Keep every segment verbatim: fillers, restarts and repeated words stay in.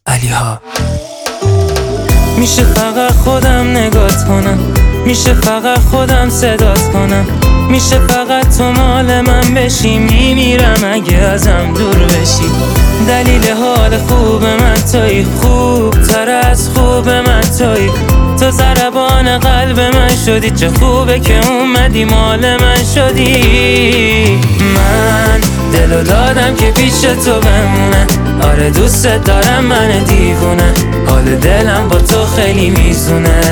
علیها. میشه فقط خودم نگات کنم، میشه فقط خودم صدات کنم، میشه فقط تو مال من بشی، میمیرم اگه ازم دور بشی. دلیل حال خوب من تویی، خوب تر از خوب من تویی، تو ضربان قلب من شدی، چه خوبه که اومدی مال من شدی. من دلو دادم که پیش تو بمونه، آره دوست دارم من دیوونه، حال دلم با تو خیلی میزونه.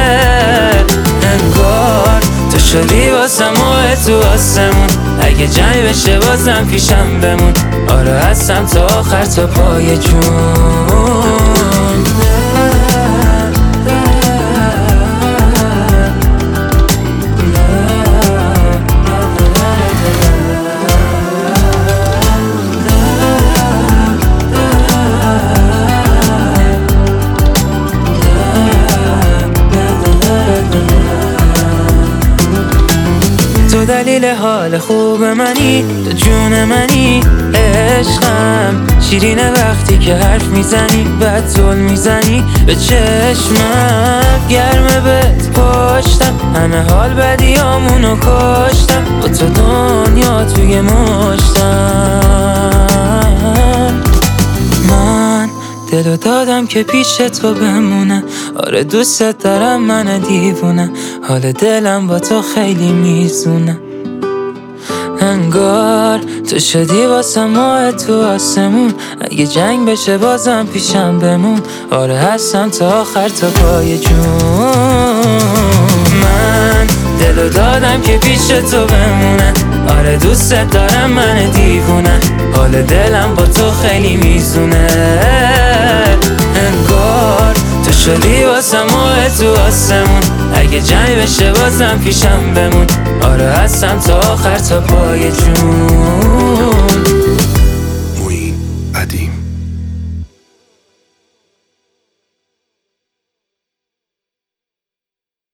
انگار تو شدی واسم ماه تو آسمون، اگه جنگ بشه بازم پیشم بمون، آره هستم تا آخر تا پای جون. تو دلیل حال خوب منی، تو جون منی، عشقم شیرینه وقتی که حرف میزنی، بعد زل میزنی به چشمم، گرمه بهت پشتم، همه حال بدیامونو کشتم، با تو دنیا توی مشتم. من دلو دادم که پیش تو بمونه، آره دوست دارم من دیوونه، حال دلم با تو خیلی میزونه. انگار تو شدی واسه ماه تو آسمون، اگه جنگ بشه بازم پیشم بمون، آره هستم تا آخر تا پای جون. من دلو دادم که پیش تو بمونه، آره دوست دارم من دیوونه، حال دلم با تو خیلی میزونه. انگار تو شدی واسه ماه تو آسمون، اگه جنگ بشه بازم پیشم بمون، آره هستم تا آخر تا پای جون. معین قدیم.